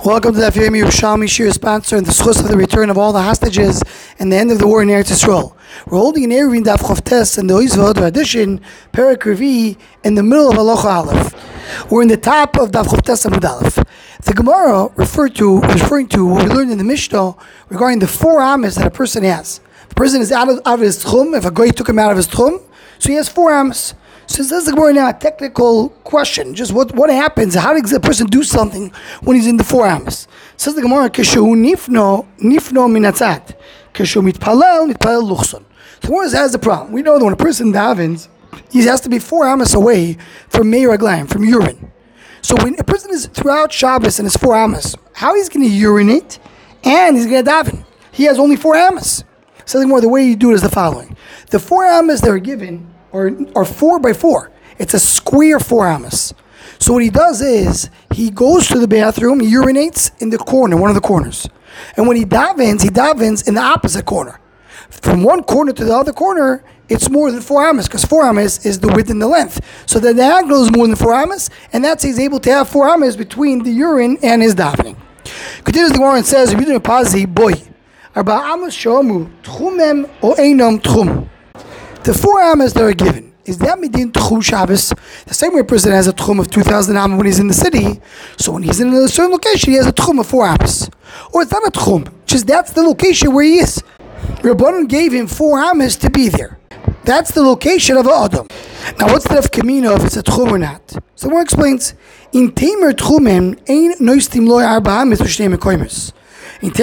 Welcome to the Daf Yomi Yerushalmi Shir sponsor and the schus of the return of all the hostages and the end of the war in Eretz Yisrael. We're holding an Eruvin Daf Chavtes and the Oizvod edition, Perek Revi, in the middle of Halacha Aleph. We're in the top of Daf Chavtes Amud Aleph. The Gemara referring to what we learned in the Mishnah regarding the four amas that a person has. If a person is out of his tchum, if a guy took him out of his tchum, so he has four amas. So this is now a technical question. Just what happens? How does a person do something when he's in the four amas? Says the Gemara, Keshu nifno minatzat. Keshu mitpalel luchson. So the Gemara has the problem. We know that when a person davens, he has to be four amas away from meiraglayim, from urine. So when a person is throughout Shabbos and his four amas, how he's going to urinate and he's going to daven? He has only four amas. So the way you do it is the following. The four amas that are given are 4 by 4. It's a square 4 amas. So what he does is he goes to the bathroom, he urinates in the corner, one of the corners. And when he davens in the opposite corner. From one corner to the other corner, it's more than 4 amas, because 4 amas is the width and the length. So the diagonal is more than 4 amas, and that's he's able to have 4 amas between the urine and his davening. Continues the Gemara and says, boy, arba amas shomu tchumem o einam tchum. The 4 amas that are given, is that midin tchum Shabbos? The same way a person has a tchum of 2,000 amas when he's in the city, so when he's in a certain location, he has a tchum of 4 amas. Or it's not a tchum, just that's the location where he is. Rabbanan gave him 4 amas to be there. That's the location of an Adam. Now what's the nafka if it's a tchum or not? So one explains, in Tamer tchumim, ein noistim loy arba amas b'shnei mekoymes. Reb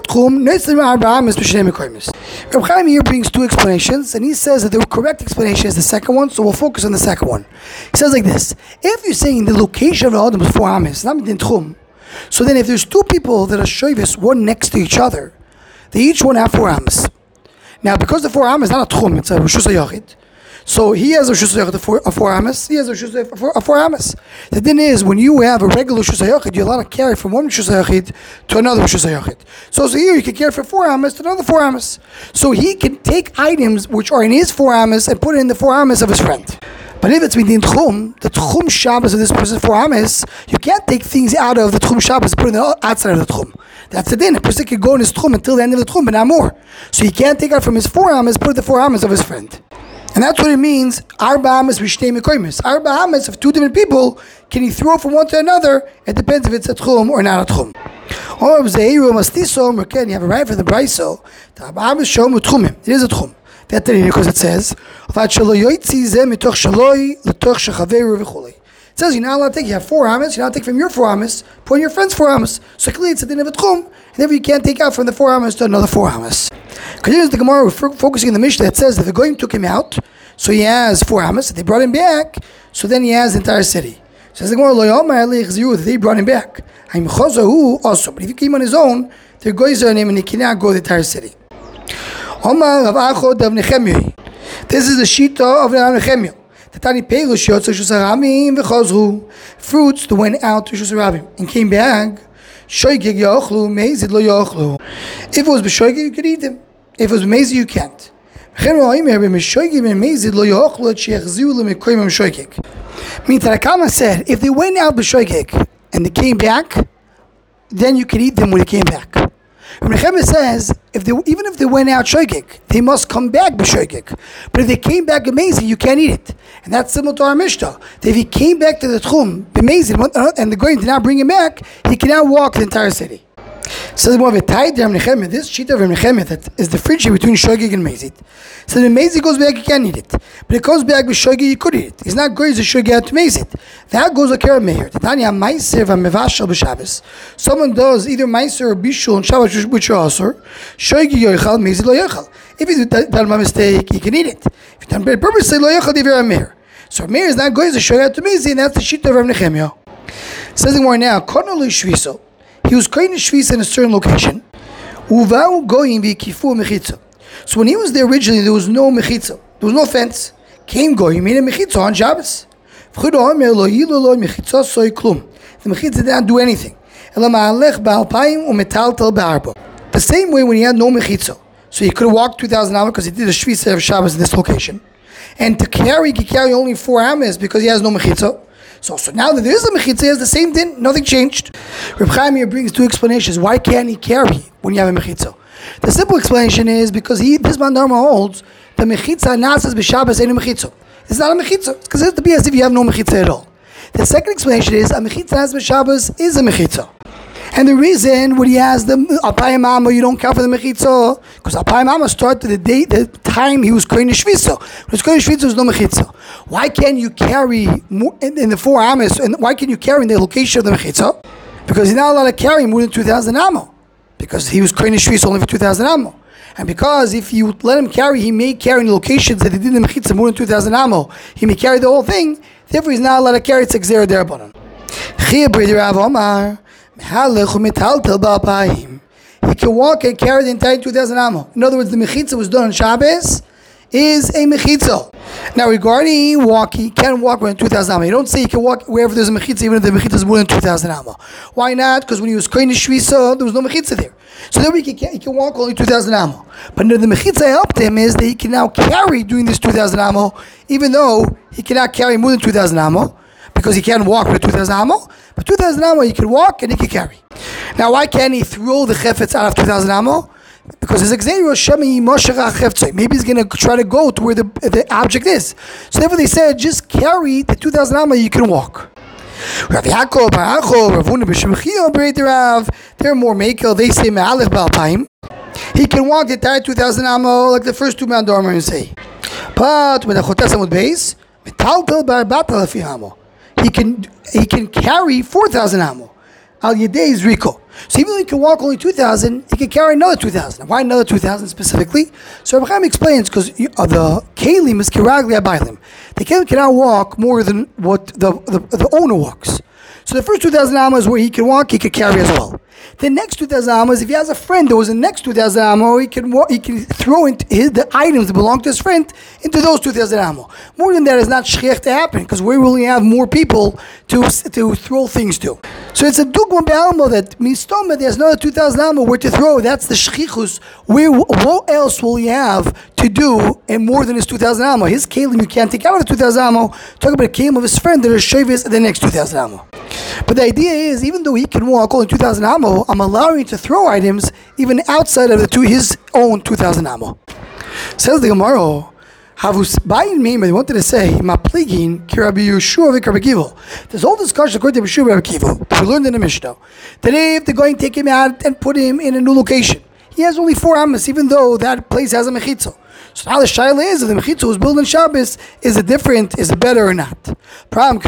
Chaim here brings 2 explanations, and he says that the correct explanation is the second one, so we'll focus on the second one. He says like this: if you're saying the location of the Adam is 4 amas, not in tchum, so then if there's 2 people that are shoyvis, one next to each other, they each one have 4 amas. Now, because the 4 amas is not a tchum, it's a reshus hayachid. So he has a reshus hayachid of 4 amas. He has a reshus of 4 amas. The thing is, when you have a regular reshus hayachid, you're allowed to carry from one reshus hayachid to another reshus hayachid. So here you can carry from 4 amas to another 4 amas. So he can take items which are in his 4 amas and put it in the 4 amas of his friend. But if it's within tchum, the tchum Shabbos of this person's 4 amas, you can't take things out of the tchum Shabbos and put it outside of the tchum. That's the din. A person can go in his tchum until the end of the tchum, but not more. So he can't take out from his 4 amas, put it the 4 amas of his friend. And that's what it means, arba amas b'shnei mekoymes. Arba amas of 2 different people, can he throw from one to another? It depends if it's a tchum or not a tchum. Or you have a right for the braiso. It is a tchum. Because it says, it says you're not allowed to take, you have 4 amas, you're not allowed to take from your 4 amas, put in your friend's 4 amas. So clearly it's a din of a tchum, and therefore you can't take out from the 4 amas to another 4 amas. Continues the Gemara, we're focusing on the Mishnah that says that the Goyim took him out, so he has 4 amas, they brought him back, so then he has the entire city. Says the Gemara, they brought him back. Also, but if he came on his own, they're goyzer on him and he cannot go the entire city. This is the shita of Rav Nechemia. Fruits that went out to Reshus Harabim and came back. If it was b'shoigig, you could eat them. If it was b'mezid, you can't. Means that Akama said, if they went out b'shoigig and they came back, then you can eat them when they came back. Rav Nechemia says, even if they went out shoigig, they must come back b'shoigig. But if they came back b'mezid, you can't eat it. And that's similar to our Mishnah. That if he came back to the tchum b'mezid and the goyim did not bring him back, he cannot walk the entire city. So more of a tied Rav Nechemia, this sheet of Rav Nechemia that is the friendship between shoigig and mezid. So the mezid goes back, you can't eat it. But it goes back with shoigig, you could eat it. It's not going to shoigig out to mezid. That goes like a meir. Tanya meiser v'mevashal b'Shabbos. Someone does either meiser or bishul and Shabbos which are also shoigig yochal, mezid lo yochal. If he's done by mistake, he can eat it. If he's done by purpose, lo yochal divrei meir. So meir is not going to shoigig out to mezid, and that's the sheet of Rav Nechemia. Says the more now, konolu shviso. He was going to shvis in a certain location. So when he was there originally, there was no mechitza. There was no fence. Came going, he made a mechitza on Shabbos. The mechitza did not do anything. The same way when he had no mechitza. So he could have walked 2,000 amas because he did a shvis of Shabbos in this location. And to carry, he could carry only 4 amas because he has no mechitza. So now that there is a mechitza, he has the same din, nothing changed. Reb Chaim here brings two explanations. Why can't he carry when you have a mechitza? The simple explanation is because this man Dharma holds the mechitza nasas b'Shabbos ain't a mechitza. It's not a mechitza. It's considered to be as if you have no mechitza at all. The second explanation is a mechitza nasas b'Shabbos is a mechitza. And the reason when he has the Alpayim Amma, you don't count for the mechitza, because Alpayim Amma started the time he was kohen shvisa. When he was kohen shvisa, there was no mechitza. Why can't you carry in the 4 Amos, and why can you carry in the location of the mechitza? Because he's not allowed to carry more than 2,000 Amma. Because he was kohen shvisa only for 2,000 Amma. And because if you let him carry, he may carry in the locations that he did in the mechitza more than 2,000 Amma. He may carry the whole thing, therefore he's not allowed to carry Tzegzera Derabanan. Chiyah B'Rei Rav Omar. He can walk and carry the entire 2,000 Amma. In other words, the mechitza was done on Shabbos is a mechitza. Now regarding walking, he can walk within 2,000 Amma. You don't say he can walk wherever there's a mechitza, even if the mechitza is more than 2,000 Amma. Why not? Because when he was kohen shvisa, there was no mechitza there. So then he can walk only 2,000 Amma. But the mechitza helped him is that he can now carry during this 2,000 Amma, even though he cannot carry more than 2,000 Amma, because he can't walk with 2,000 Amma. But 2,000 Amma he can walk and he can carry. Now why can't he throw the chefetz out of 2,000 Amma? Because his example maybe he's going to try to go to where the object is. So therefore they said, just carry the 2,000 Amma, you can walk. Rav Yaakov, Bar Achov, Rav Huna b'Shem Chiyah B'Rei Rav, they're more makel, they say me'alech b'alpayim. He can walk the entire 2,000 Amma like the first 2 man dormer say. But when the chotes amud beis, metaltel b'arbat alfi Amma. He can carry 4,000 Amma. Al Yedei is Riko. So even though he can walk only 2,000, he can carry another 2,000. Why another 2,000 specifically? So Rabbi Chaim explains because the Kalim is Kiragli Abaylim. The Kalim cannot walk more than what the owner walks. So the first 2,000 Amma is where he can walk, he can carry as well. The next 2,000 Amma is if he has a friend that was the next 2,000 Amma, he can throw into the items that belong to his friend into those 2,000 Amma. More than that is not shchiach to happen because we will have more people to throw things to. So it's a dugma be'alma that mistoma there's another 2,000 Amma where to throw. That's the shchichus. What else will he have to do and more than his 2,000 Amma? His kelim you can't take out of the 2,000 Amma. Talk about a kelim of his friend that is shavis at the next 2,000 Amma. But the idea is, even though he can walk only 2,000 Amma, I'm allowing him to throw items even outside of his own 2,000 Amma. Says the Gemara, Havus Bayin Meim, they wanted to say, Mapligin, Kirabi Yeshua v'Karabi Kivo. There's all discussion according to Yeshua and Kivo. We learned in the Mishnah that if they're going to take him out and put him in a new location, he has only 4 Ammas, even though that place has a mechitza. So now the shaila is if the mechitza was built on Shabbos, is it better or not? If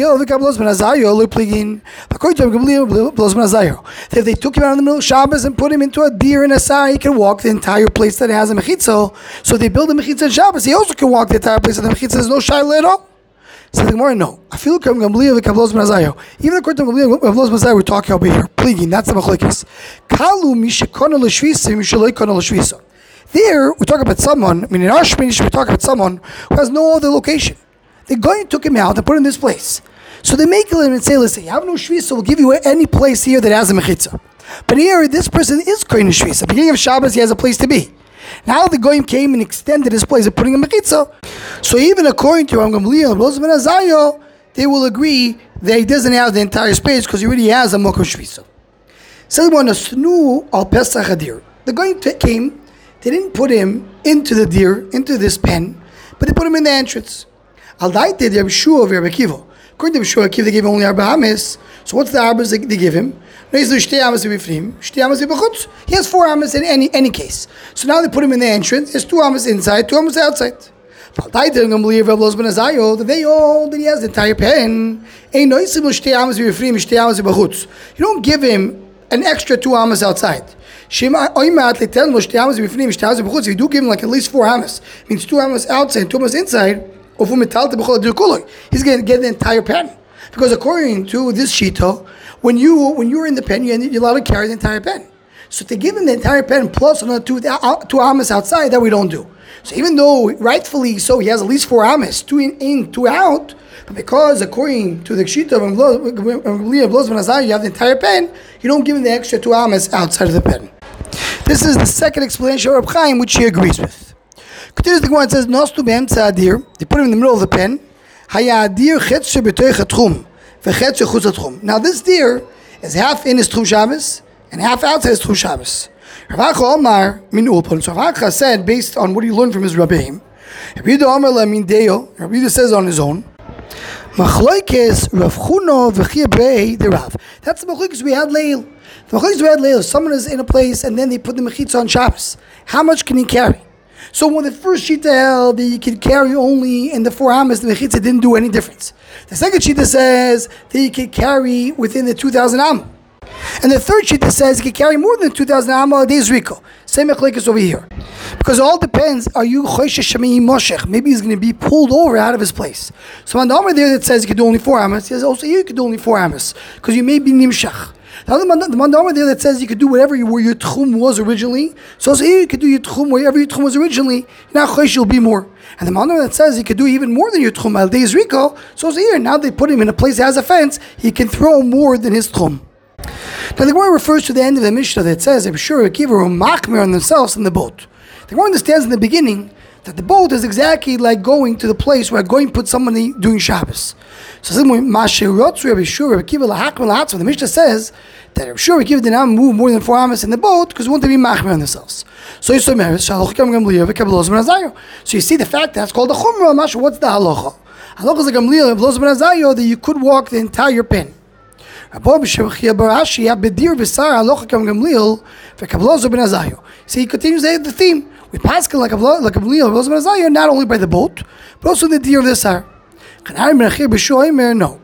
they took him out in the middle of Shabbos and put him into a deer and a sar, he can walk the entire place that has a mechitza. So if they build a mechitza on Shabbos, he also can walk the entire place that the mechitza. There's no shaila at all. So the Gemara, no. Even according to Gamliel, we're talking about here. Pligin, that's the machlokes. Kalu mishekona l'shvisa, mishaloi kona l'shvisa. There, we talk about someone, in our Shminish, we talk about someone who has no other location. They're going to took him out and put him in this place. So they make him and say, listen, you have no shvisa, we'll give you any place here that has a mechitza. But here, this person is kohen shvisa. Beginning of Shabbos, he has a place to be. Now the Goyim came and extended his place of putting a mechitza. So even according to Ram Gamliel and Rosh ben Azayo, they will agree that he doesn't have the entire space because he already has a mokum shvisa. So they want to snu al Pesach Hadir. The Goyim came, they didn't put him into the deer, into this pen, but they put him in the entrance. Al daite de Yeshua of Rabbi Kiva. According to Yeshua Kiva, they gave him only Arba Ames. So what's the Arbas they give him? He has 4 Ames in any case. So now they put him in the entrance. There's 2 Ames inside, 2 Ames outside. They hold that he has the entire pen. You don't give him an extra 2 Ames outside. If you do give him like at least 4 Ames, means 2 Ames outside, 2 Ames inside, he's going to get the entire pen. Because according to this shita, when you're in the pen, you're allowed to carry the entire pen. So to give him the entire pen plus another 2 Ames outside, that we don't do. So even though rightfully so, he has at least 4 Ames, 2 in, 2 out, but because according to the shita of you have the entire pen, you don't give him the extra 2 Ames outside of the pen. This is the second explanation of Reb Chaim, which he agrees with. Continues the Gemara and says, Nostu be'emtza adir. They put him in the middle of the pen. Haya adir chetze b'toich hatchum. v'chetz chutz tchum. Now this deer is half in his Tchum Shabbos and half outside his Tchum Shabbos. Rav Acha Omar min ulpon. So Rav Acha said, based on what he learned from his Rabbeim, Rabbi Yehuda Omar la min deo. Rabbi Yehuda says on his own, Machloikes Rav Chuno v'chia brei the Rav. That's the machloikes we had leil. The machloikes we had leil. Someone is in a place and then they put the mechitza on Shabbos. How much can he carry? So when the first shita held that you could carry only in the 4 amas, the mechitza didn't do any difference. The second shita says that you could carry within the 2,000 amma. And the third shita says you could carry more than 2,000 amma a day's riko. Same mechloikes over here. Because it all depends, are you choishesh shemei moshech? Maybe he's going to be pulled over out of his place. So on the Amar there that says you could do only 4 amas, he says also here you could do only 4 amas. Because you may be nimshach. The Amar there that says you could do whatever where your tchum was originally. So also here you could do your tchum wherever your tchum was originally. Now choish will be more. And the Amar that says you could do even more than your tchum al day's riko. So also here, now they put him in a place that has a fence, he can throw more than his tchum. Now the Gemara refers to the end of the Mishnah that says, I'm sure Akiva were machmer on themselves in the boat. The Gemara understands in the beginning that the boat is exactly like going to the place where going put somebody doing Shabbos. So the Mishnah says that Rabbi Shua Akiva did not move more than 4 amas in the boat because they want to be machmer on themselves. So you see the fact that's called the chumrah. What's the halacha? Halacha is like Gamliel that you could walk the entire pen. So he continues the theme. We pass like a Gamliel, not only by the boat, but also the deer of the Sar. No.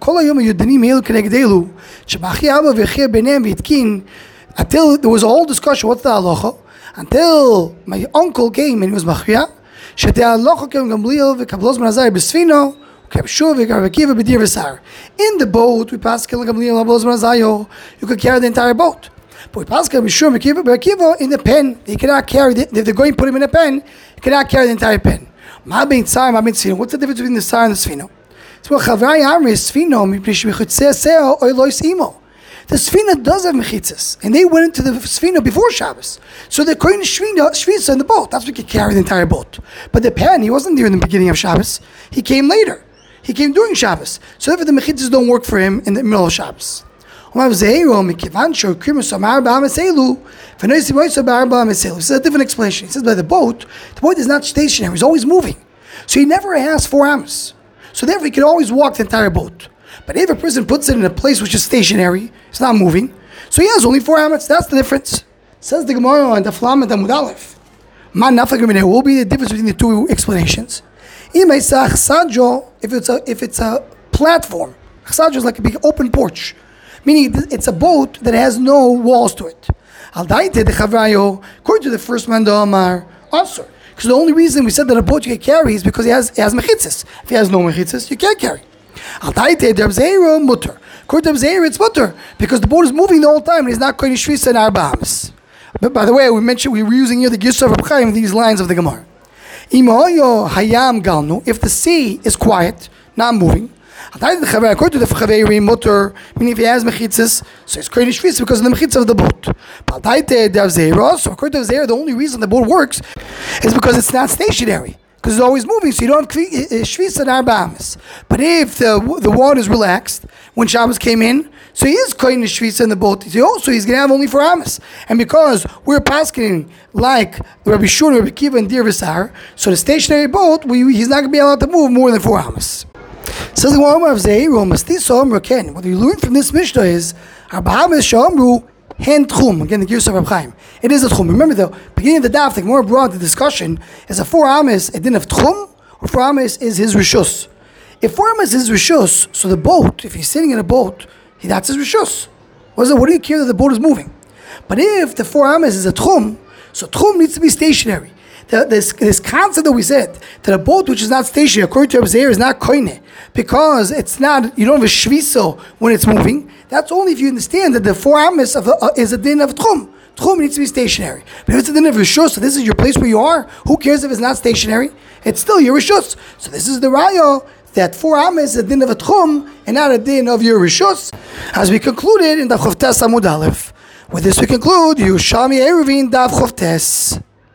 Until there was a whole discussion, what's the halacha? Until my uncle came and he was machriya. In the boat, we pass you could carry the entire boat. But we pass in the pen, he cannot carry if they're going to put him in a pen, he cannot carry the entire pen. What's the difference between the Sar and the Sfino? The Sfina does have mechitzas, and they went into the Sfina before Shabbos. So they're going to Shvisa in the boat. That's what could carry the entire boat. But the pen, he wasn't there in the beginning of Shabbos. He came later. He came during Shabbos. So therefore the mechitzas don't work for him in the middle of Shabbos. This is a different explanation. He says by the boat is not stationary. He's always moving. So he never has 4 amas. So therefore he can always walk the entire boat. But if a person puts it in a place which is stationary, it's not moving, so he has only 4 amas. That's the difference. Says the Gemara on the Flamet Amud Aleph. What will be the difference between the 2 explanations? If it's a platform, chsadjo is like a big open porch, meaning it's a boat that has no walls to it. According to the first man, the Omar answer. Because the only reason we said that a boat you can carry is because it has mechitzas. If he has no mechitzas, you can't carry. According to Abzeira, it's mutter because the boat is moving the whole time and he's not going to shvisa in Arba amas. But by the way, we mentioned we were using here the Gisra of Reb Chaim, these lines of the Gemara. If the sea is quiet, not moving, according to the Chavei mutter, meaning if he has mechitzas, so it's going to shvisa because of the mechitzas of the boat. So according to Abzeira, the only reason the boat works is because it's not stationary. Because it's always moving, so you don't have shvisa and Arba amas. But if the water is relaxed, when Shabbos came in, so he is going to shvisa in the boat. So he's going to have only 4 amas. And because we're passing like Rabbi Shua, Rabbi Kiva, and Dir V'Sar, so the stationary boat, he's not going to be allowed to move more than 4 amas. Says the Gemara of Zehiru, what you learn from this Mishnah is, Arba amas sha'amru hen tchum. Again, the Gisra of Reb Chaim. It is a tchum. Remember, the beginning of the daf, the more broad the discussion is a 4 amas a din of tchum, or 4 amas is his rishus. If 4 amas is his rishus, so the boat, if he's sitting in a boat, that's his rishus. What do you care that the boat is moving? But if the 4 amas is a tchum, so tchum needs to be stationary. This concept that we said that a boat which is not stationary, according to Abzeir, is not koine because it's not. You don't have a shviso when it's moving. That's only if you understand that the 4 amas is a din of tchum. Tchum needs to be stationary. But if it's a din of rishus, so this is your place where you are. Who cares if it's not stationary? It's still your rishus. So this is the raya that 4 amas is a din of a tchum and not a din of your rishus. As we concluded in the Chavtes Amud Aleph. With this we conclude Yerushalmi Eruvin Daf Chavtes.